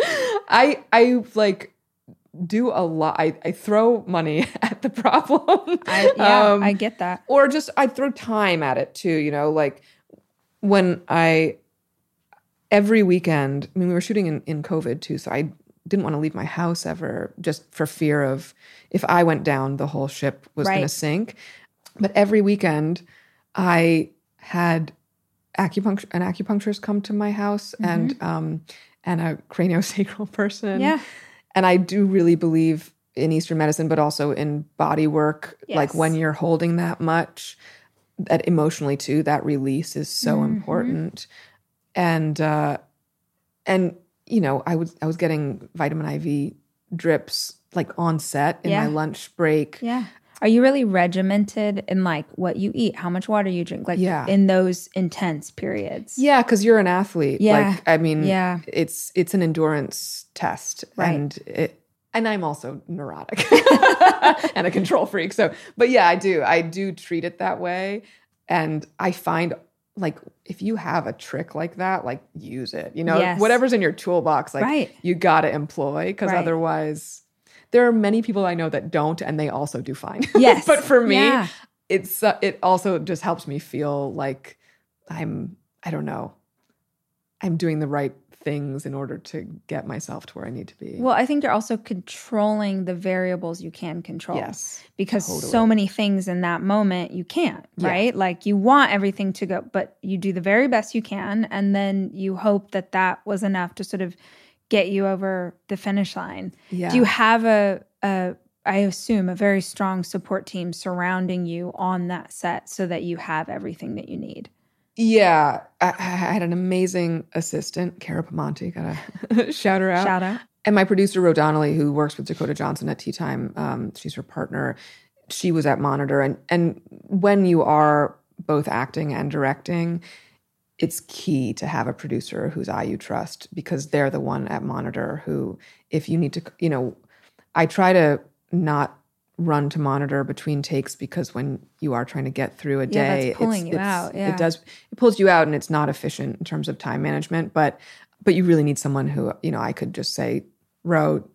I I like. do a lot. I, I throw money at the problem. I, yeah, um, I get that. Or just I throw time at it too, you know, like when I, every weekend, I mean, we were shooting in, in COVID too, so I didn't want to leave my house ever just for fear of if I went down, the whole ship was right. going to sink. But every weekend I had acupuncture, an acupuncturist come to my house mm-hmm. and, um, and a craniosacral person. Yeah. And I do really believe in Eastern medicine, but also in body work. Yes. Like when you're holding that much, that emotionally too, that release is so mm-hmm. important. And uh, and you know, I was I was getting vitamin I V drips like on set in yeah. my lunch break. Yeah. Are you really regimented in like what you eat, how much water you drink, like yeah. in those intense periods? Yeah, because you're an athlete. Yeah. Like, I mean, yeah. it's it's an endurance test. Right. And it, and I'm also neurotic and a control freak. So, but yeah, I do. I do treat it that way. And I find like if you have a trick like that, like use it. You know, yes. whatever's in your toolbox, like right. you got to employ because right. otherwise... There are many people I know that don't, and they also do fine. Yes. But for me, yeah. it's uh, it also just helps me feel like I'm, I don't know, I'm doing the right things in order to get myself to where I need to be. Well, I think you're also controlling the variables you can control. Yes. Because totally. so many things in that moment you can't, yeah. right? Like you want everything to go, but you do the very best you can, and then you hope that that was enough to sort of get you over the finish line. Yeah. Do you have a, a, I assume, a very strong support team surrounding you on that set so that you have everything that you need? Yeah. I, I had an amazing assistant, Cara Pamonti, gotta shout her out. Shout out. And my producer, Ro Donnelly, who works with Dakota Johnson at Tea Time, um, she's her partner. She was at Monitor. And, and when you are both acting and directing, it's key to have a producer whose eye you trust, because they're the one at Monitor who, if you need to, you know, I try to not run to Monitor between takes, because when you are trying to get through a day, yeah, that's pulling it's, you it's, out. Yeah. It does, it pulls you out, and it's not efficient in terms of time management. But, but you really need someone who, you know, I could just say, Ro,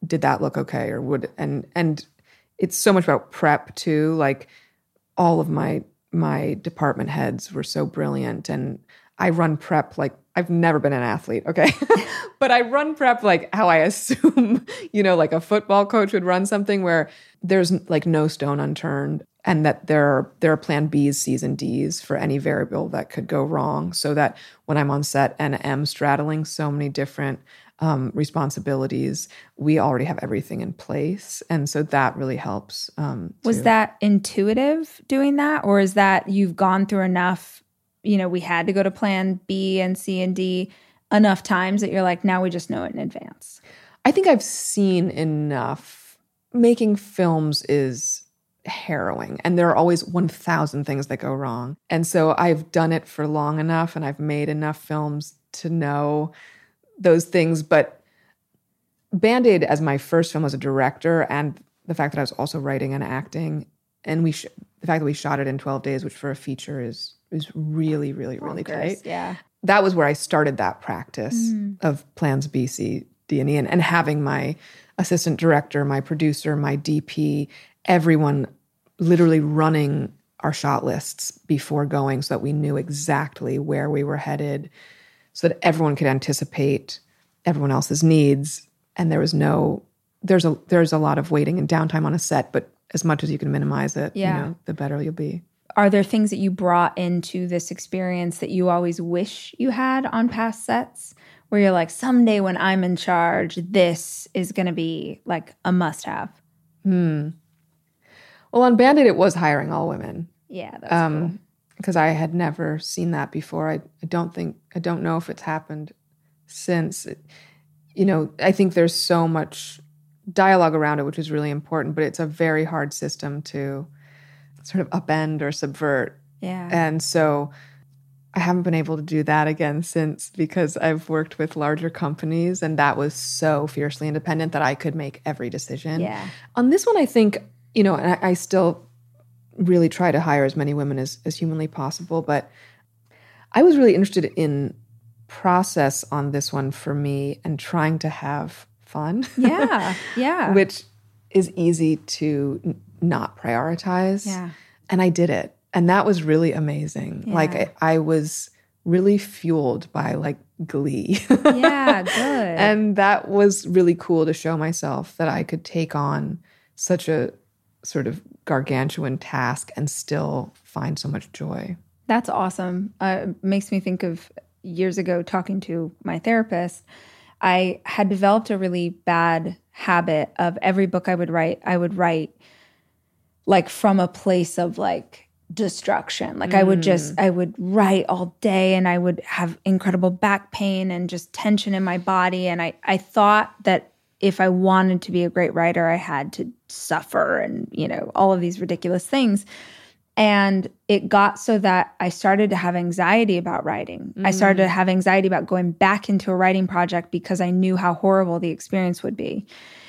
did that look okay? Or would, and, and it's so much about prep too. Like all of my, my department heads were so brilliant, and I run prep like I've never been an athlete, okay? But I run prep like how I assume, you know, like a football coach would run something, where there's like no stone unturned, and that there are, there are plan B's, C's, and D's for any variable that could go wrong, so that when I'm on set and am straddling so many different um, responsibilities, we already have everything in place. And so that really helps. Um, Was too. that intuitive doing that? Or is that you've gone through enough, you know, we had to go to plan B and C and D enough times that you're like, now we just know it in advance? I think I've seen enough. Making films is harrowing, and there are always one thousand things that go wrong. And so I've done it for long enough, and I've made enough films to know those things. But Band-Aid, as my first film as a director, and the fact that I was also writing and acting, and we sh- the fact that we shot it in twelve days, which for a feature is is really, really, really Bonkers, tight. Yeah. That was where I started that practice Mm. of plans B, C, D, and E, and, and having my assistant director, my producer, my D P, everyone literally running our shot lists before going, so that we knew exactly where we were headed, so that everyone could anticipate everyone else's needs. And there was no, there's a there's a lot of waiting and downtime on a set, but as much as you can minimize it, Yeah. you know, the better you'll be. Are there things that you brought into this experience that you always wish you had on past sets, where you're like, someday when I'm in charge, this is going to be like a must-have? Hmm. Well, on Band-Aid, it was hiring all women. Yeah, that's um, cool. Because I had never seen that before. I, I don't think, I don't know if it's happened since. It, you know, I think there's so much dialogue around it, which is really important, but it's a very hard system to sort of upend or subvert. Yeah. And so I haven't been able to do that again since, because I've worked with larger companies, and that was so fiercely independent that I could make every decision. Yeah. On this one, I think, you know, and I, I still really try to hire as many women as, as humanly possible, but I was really interested in process on this one for me, and trying to have fun. Yeah. Yeah. Which is easy to n- not prioritize. Yeah. And I did it. And that was really amazing. Yeah. Like I, I was really fueled by like glee. Yeah, good. And that was really cool to show myself that I could take on such a sort of gargantuan task and still find so much joy. That's awesome. Uh, it makes me think of years ago talking to my therapist. I had developed a really bad habit of every book I would write, I would write like from a place of like destruction. Like mm. I would just, I would write all day, and I would have incredible back pain and just tension in my body. And I, I thought that if I wanted to be a great writer, I had to suffer and, you know, all of these ridiculous things. And it got so that I started to have anxiety about writing. Mm. I started to have anxiety about going back into a writing project because I knew how horrible the experience would be.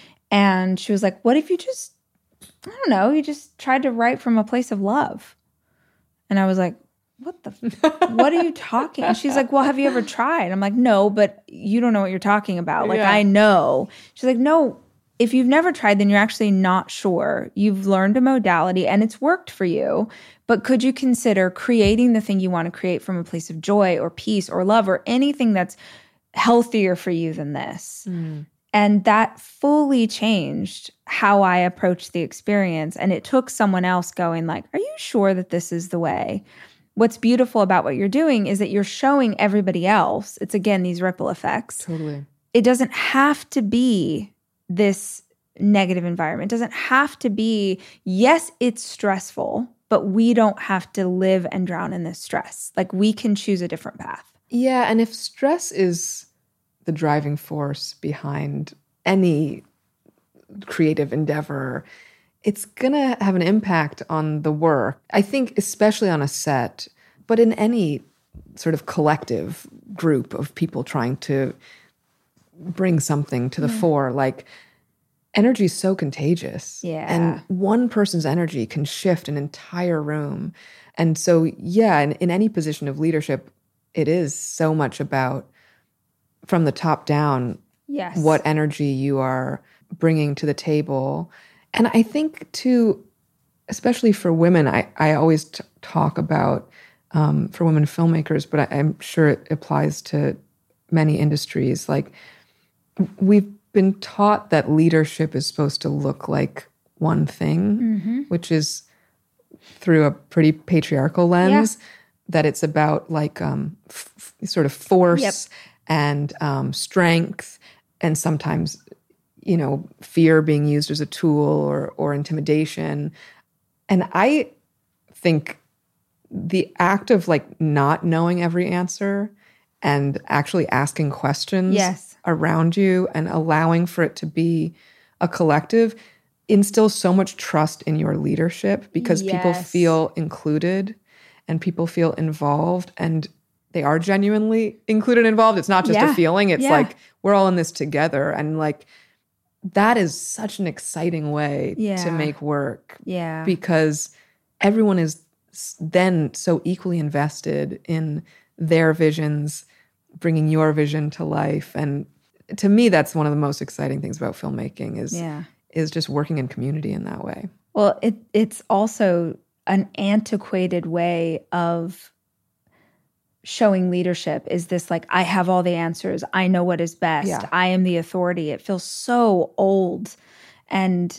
And she was like, what if you just, I don't know, you just tried to write from a place of love? And I was like, what the, f- what are you talking? And she's like, well, have you ever tried? I'm like, no, but you don't know what you're talking about. Like, yeah. I know. She's like, no, if you've never tried, then you're actually not sure. You've learned a modality and it's worked for you. But could you consider creating the thing you want to create from a place of joy or peace or love or anything that's healthier for you than this? Mm. And that fully changed how I approached the experience. And it took someone else going like, are you sure that this is the way? What's beautiful about what you're doing is that you're showing everybody else. It's, again, these ripple effects. Totally. It doesn't have to be this negative environment. It doesn't have to be, yes, it's stressful, but we don't have to live and drown in this stress. Like, we can choose a different path. Yeah, and if stress is the driving force behind any creative endeavor, it's going to have an impact on the work. I think especially on a set, but in any sort of collective group of people trying to bring something to the yeah. fore, like energy is so contagious. Yeah. And one person's energy can shift an entire room. And so, yeah, in, in any position of leadership, it is so much about from the top down, yes. what energy you are bringing to the table. And I think too, especially for women, I, I always t- talk about um, for women filmmakers, but I, I'm sure it applies to many industries. Like we've been taught that leadership is supposed to look like one thing, mm-hmm. which is through a pretty patriarchal lens, yeah. that it's about like um, f- sort of force yep. and um, strength, and sometimes, you know, fear being used as a tool, or or intimidation. And I think the act of like not knowing every answer and actually asking questions yes. around you and allowing for it to be a collective instills so much trust in your leadership, because yes. people feel included and people feel involved, and they are genuinely included and involved. It's not just yeah. a feeling. It's yeah. like we're all in this together. And like that is such an exciting way yeah. to make work. Yeah. Because everyone is then so equally invested in their visions, bringing your vision to life. And to me, that's one of the most exciting things about filmmaking is, yeah. is just working in community in that way. Well, it it's also an antiquated way of showing leadership, is this like, I have all the answers. I know what is best. Yeah. I am the authority. It feels so old. And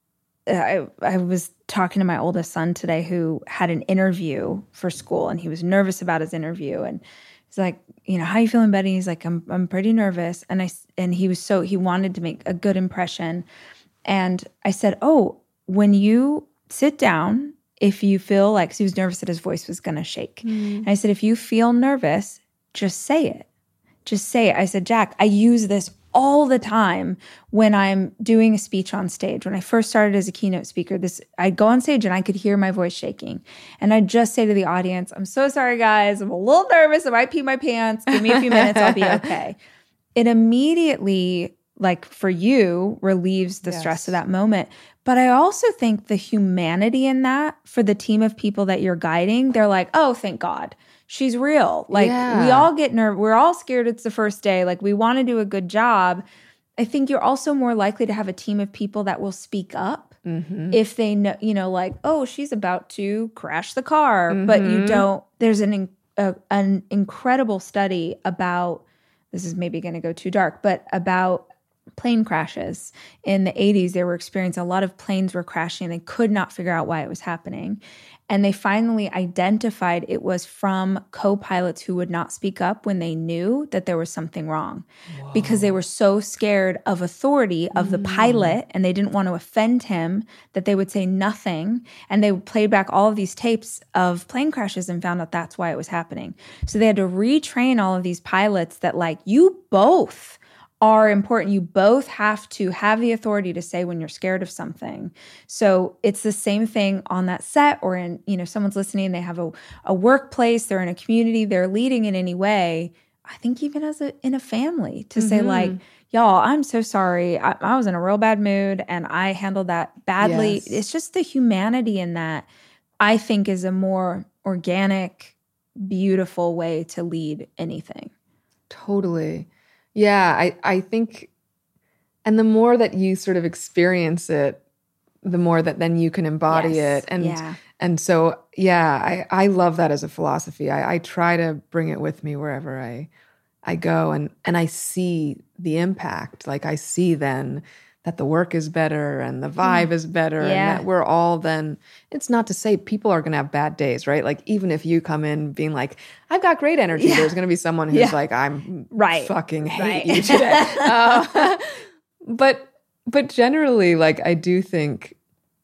I, I was talking to my oldest son today, who had an interview for school, and he was nervous about his interview. And he's like, you know, how are you feeling, Betty? He's like, I'm I'm pretty nervous. And I and he was so he wanted to make a good impression. And I said, oh, when you sit down, if you feel like, so he was nervous that his voice was going to shake. Mm. And I said, if you feel nervous, just say it. Just say it. I said, Jack, I use this all the time when I'm doing a speech on stage. When I first started as a keynote speaker, this I'd go on stage and I could hear my voice shaking. And I'd just say to the audience, I'm so sorry, guys. I'm a little nervous. I might pee my pants. Give me a few minutes. I'll be okay. It immediately, like for you, relieves the yes. stress of that moment. But I also think the humanity in that for the team of people that you're guiding, they're like, oh, thank God. She's real. Like yeah. we all get nervous. We're all scared it's the first day. Like we want to do a good job. I think you're also more likely to have a team of people that will speak up mm-hmm. if they know, you know, like, oh, she's about to crash the car, mm-hmm. but you don't. There's an a, an incredible study about, this is maybe going to go too dark, but about plane crashes. In the eighties, they were experiencing a lot of planes were crashing. They could not figure out why it was happening. And they finally identified it was from co-pilots who would not speak up when they knew that there was something wrong. Whoa. Because they were so scared of authority of mm. the pilot, and they didn't want to offend him, that they would say nothing. And they played back all of these tapes of plane crashes and found out that's why it was happening. So they had to retrain all of these pilots that like, you both are important. You both have to have the authority to say when you're scared of something. So it's the same thing on that set, or in, you know, someone's listening, they have a, a workplace, they're in a community, they're leading in any way. I think even as a, in a family to mm-hmm. say like, y'all, I'm so sorry. I, I was in a real bad mood and I handled that badly. Yes. It's just the humanity in that, I think, is a more organic, beautiful way to lead anything. Totally. Yeah, I, I think, and the more that you sort of experience it, the more that then you can embody yes. it. And yeah. and so, yeah, I, I love that as a philosophy. I, I try to bring it with me wherever I I go, and, and I see the impact. Like I see then that the work is better and the vibe mm. is better yeah. and that we're all then, it's not to say people are going to have bad days, right? Like even if you come in being like, I've got great energy, yeah. there's going to be someone who's yeah. like, I'm right. fucking hate right. you today. uh, but, but generally, like I do think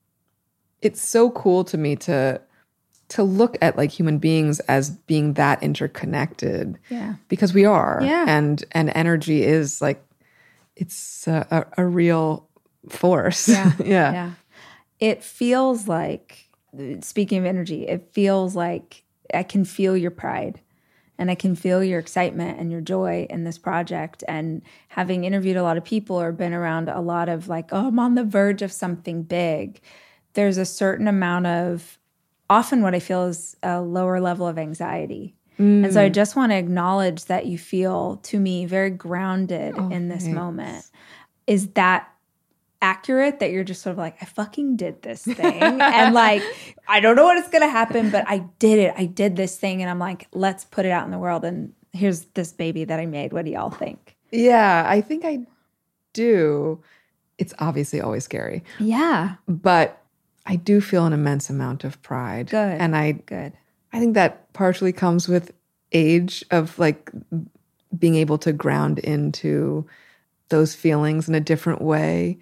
it's so cool to me to, to look at like human beings as being that interconnected yeah. because we are. Yeah. And, and energy is like, it's a, a, a real force. Yeah. yeah. Yeah. It feels like, speaking of energy, it feels like I can feel your pride and I can feel your excitement and your joy in this project. And having interviewed a lot of people or been around a lot of like, oh, I'm on the verge of something big, there's a certain amount of, often what I feel is a lower level of anxiety. Mm. And so I just want to acknowledge that you feel, to me, very grounded oh, in this thanks. moment. Is that accurate that you're just sort of like, I fucking did this thing. And like, I don't know what it's going to happen, but I did it. I did this thing. And I'm like, let's put it out in the world. And here's this baby that I made. What do y'all think? Yeah, I think I do. It's obviously always scary. Yeah. But I do feel an immense amount of pride. Good. And I, Good. I think that partially comes with age of like being able to ground into those feelings in a different way.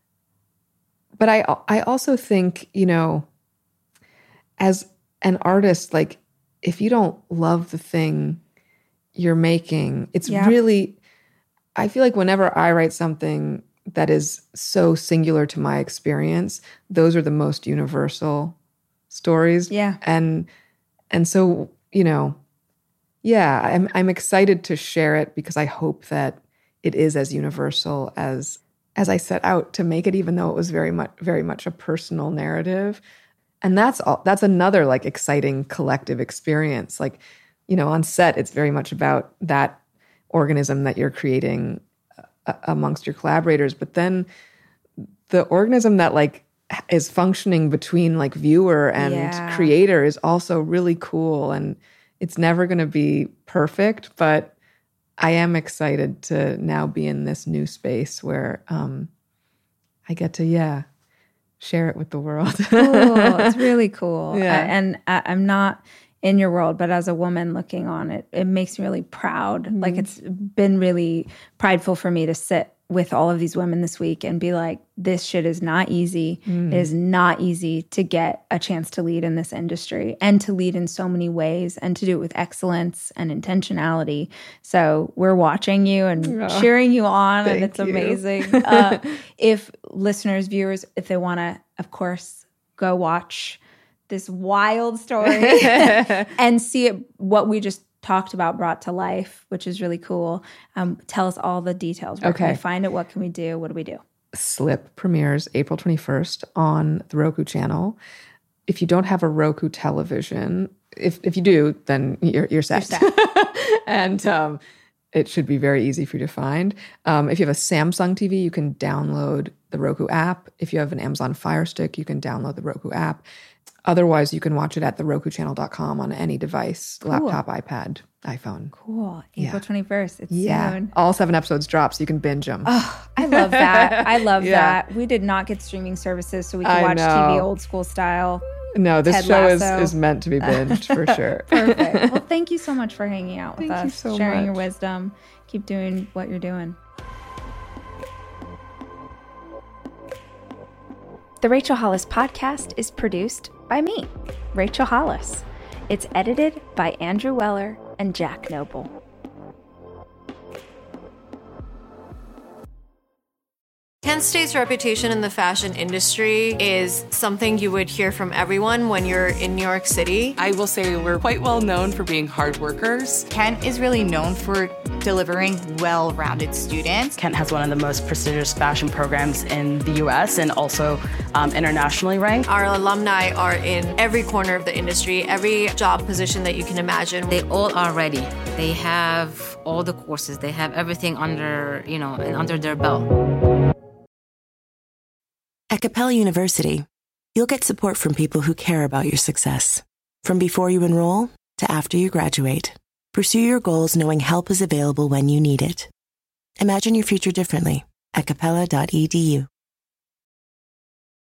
But I I also think, you know, as an artist, like if you don't love the thing you're making, it's Yeah. really, I feel like whenever I write something that is so singular to my experience, those are the most universal stories. Yeah. And and so, you know, yeah, I'm I'm excited to share it because I hope that it is as universal as as I set out to make it, even though it was very much very much a personal narrative. And that's all that's another like exciting collective experience. Like, you know, on set, it's very much about that organism that you're creating uh, amongst your collaborators. But then the organism that like is functioning between like viewer and Yeah. creator is also really cool. And it's never going to be perfect, but I am excited to now be in this new space where um, I get to, yeah, share it with the world. Cool. It's really cool. Yeah. I, and I, I'm not in your world, but as a woman looking on it, it makes me really proud. Mm-hmm. Like it's been really prideful for me to sit with all of these women this week and be like, this shit is not easy. Mm. It is not easy to get a chance to lead in this industry and to lead in so many ways and to do it with excellence and intentionality. So we're watching you and Oh, cheering you on, and thank it's you. amazing. Uh, if listeners, viewers, if they want to, of course, go watch this wild story and see it, what we just talked about brought to life, which is really cool. Um, tell us all the details. Where can Okay. we find it? What can we do? What do we do? Slip premieres April twenty-first on the Roku channel. If you don't have a Roku television, if if you do, then you're you're set. You're set. And um, it should be very easy for you to find. Um, if you have a Samsung T V, you can download the Roku app. If you have an Amazon Fire Stick, you can download the Roku app. Otherwise, you can watch it at the roku channel dot com on any device, Cool. laptop, iPad, iPhone. Cool. Yeah. April twenty-first. It's Yeah. soon. All seven episodes drop, so you can binge them. Oh, I love that. I love Yeah. that. We did not get streaming services, so we could I watch T V know. old school style. no, this Ted show is, Lasso. is meant to be binged for sure. Perfect. Well, thank you so much for hanging out with Thank you us, so sharing your much. wisdom. Keep doing what you're doing. The Rachel Hollis podcast is produced by me, Rachel Hollis. It's edited by Andrew Weller and Jack Noble. Kent State's reputation in the fashion industry is something you would hear from everyone when you're in New York City. I will say we're quite well known for being hard workers. Kent is really known for delivering well-rounded students. Kent has one of the most prestigious fashion programs in the U S and also um, internationally ranked. Our alumni are in every corner of the industry, every job position that you can imagine. They all are ready. They have all the courses. They have everything under, you know, under their belt. At Capella University, you'll get support from people who care about your success. From before you enroll to after you graduate, pursue your goals knowing help is available when you need it. Imagine your future differently at capella dot e d u.